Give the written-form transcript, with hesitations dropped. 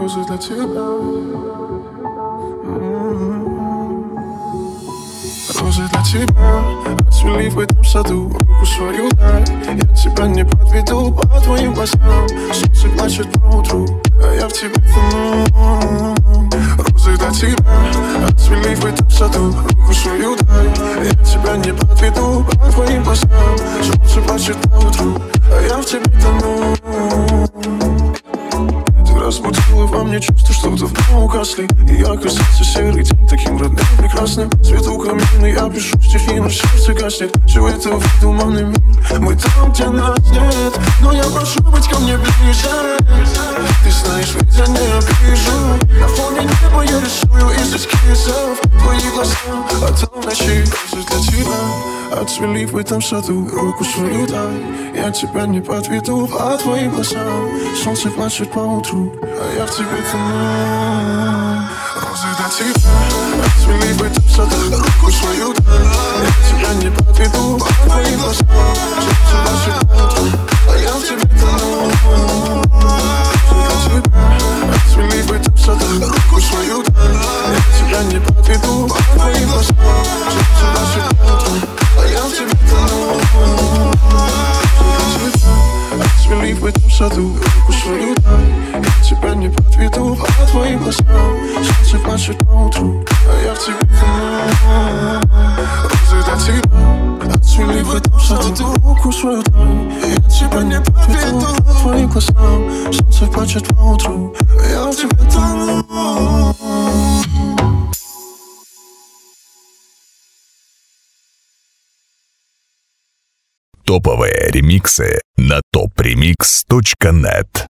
розы для тебя. Розы для тебя отцвели в этом саду. Руку свою дай, я тебя не подведу. По твоим глазам солнце плачет поутру, а я в тебе тону. Розы для тебя отцвели в этом саду. Руку свою дай, я тебя не подведу. По твоим глазам солнце плачет поутру, а я в тебе тону. Разбудила во мне чувство, что давно угасли. И я оказался серый день таким родным, прекрасным. Свет у камина, я пишу стихи, но сердце гаснет. Все это выдуманный мир, мы там, где нас нет. Но я прошу быть ко мне ближе. Ты знаешь, ведь я не обижу. На фоне неба я рисую из эскизов твои глаза, а там ночи. Розы для тебя отцвели в этом саду. Руку свою дай, я тебя не подведу. По твоим глазам солнце плачет поутру, а я в тебе тону. Розы для тебя отцвели в этом саду. Руку свою дай, я тебя не подведу. По твоим глазам солнце плачет поутру, а я в тебе тону. Розы для тебя отцвели в этом саду. Руку свою дай, я тебя не подведу. По твоим глазам солнце плачет поутру, а я в тебе тону. Отцвели в этом саду. Руку свою дай, я тебя не подведу. По твоим глазам солнце плачет поутру, а я в тебе тону. Розы для тебя отцвели в этом саду. Руку свою дай, я тебя не подведу. По твоим глазам солнце плачет поутру, а я в тебе тону. Топовые ремиксы на topremix.net.